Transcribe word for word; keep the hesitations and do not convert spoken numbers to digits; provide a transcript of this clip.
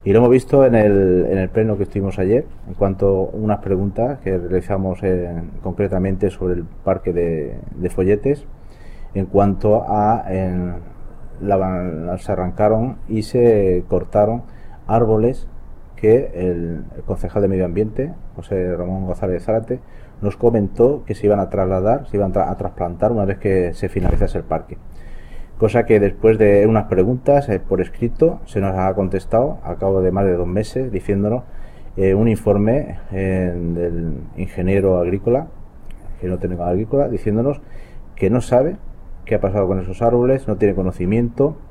Y lo hemos visto en el, en el pleno que estuvimos ayer, en cuanto a unas preguntas que realizamos en, concretamente sobre el parque de, de Folletes, en cuanto a en, la, se arrancaron y se cortaron árboles que el, el concejal de Medio Ambiente, José Ramón González Zárate, nos comentó que se iban a trasladar, se iban a trasplantar una vez que se finalizase el parque. Cosa que después de unas preguntas eh, por escrito se nos ha contestado a cabo de más de dos meses diciéndonos eh, un informe eh, del ingeniero agrícola, ingeniero técnico agrícola, diciéndonos que no sabe qué ha pasado con esos árboles, no tiene conocimiento